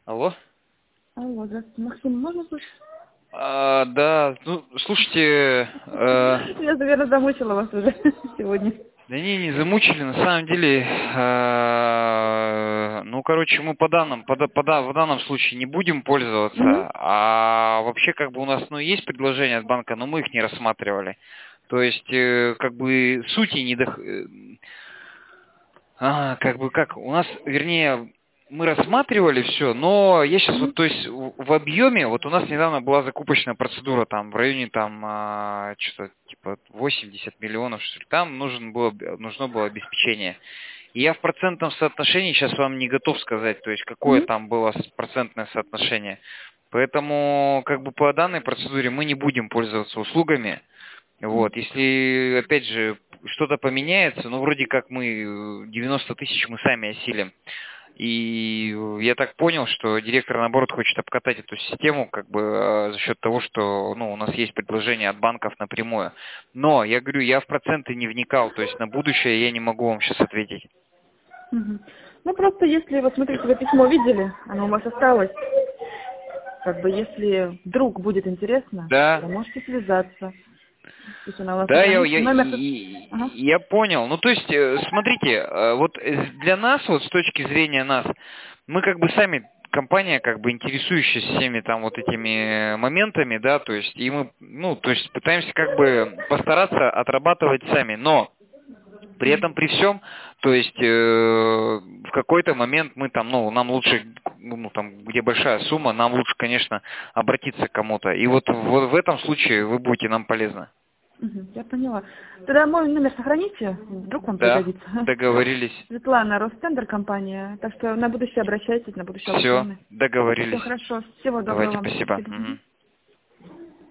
Алло? Алло, здравствуйте. Максим, можно слышать? Да, ну, слушайте, Я, наверное, замучила вас уже сегодня. да не замучили, на самом деле, ну, короче, мы в данном случае не будем Мгм. пользоваться, а вообще, как бы, у нас, ну, есть предложения от банка, но мы их не рассматривали. То есть, как бы, сути не как бы как, у нас, вернее, мы рассматривали все, но я сейчас вот, Мгм. то есть в объеме, вот у нас недавно была закупочная процедура там в районе там что-то типа 80 миллионов, что ли, там нужно было обеспечение. И я в процентном соотношении сейчас вам не готов сказать, то есть какое Мгм. там было процентное соотношение. Поэтому как бы по данной процедуре мы не будем пользоваться услугами. Вот, если, опять же, что-то поменяется, ну, вроде как мы 90 тысяч мы сами осилим. И я так понял, что директор, наоборот, хочет обкатать эту систему, как бы, за счет того, что, ну, у нас есть предложение от банков напрямую. Но, я говорю, я в проценты не вникал, то есть на будущее я не могу вам сейчас ответить. Мгм. Ну, просто если, вот смотрите, вы письмо видели, оно у вас осталось. Как бы, если вдруг будет интересно, Да, то можете связаться. То есть она у вас да, сохранится. Номер... Ага. я понял. Ну, то есть, смотрите, вот для нас, вот с точки зрения нас, мы как бы сами компания, как бы интересующаяся всеми там вот этими моментами, да, то есть, и мы, ну, то есть пытаемся как бы постараться отрабатывать сами, но при этом, при всем, то есть в какой-то момент мы там, ну, нам лучше, ну, там, где большая сумма, нам лучше, конечно, обратиться к кому-то. И вот в этом случае вы будете нам полезны. Мгм, я поняла. Тогда мой номер сохраните, вдруг вам Да, пригодится. договорились. Светлана, Ростендер компания. Так что на будущее обращайтесь, на будущее Все, аукционы. Все договорились. хорошо. Всего доброго Давайте, вам. спасибо. Спасибо. Мгм. Мгм.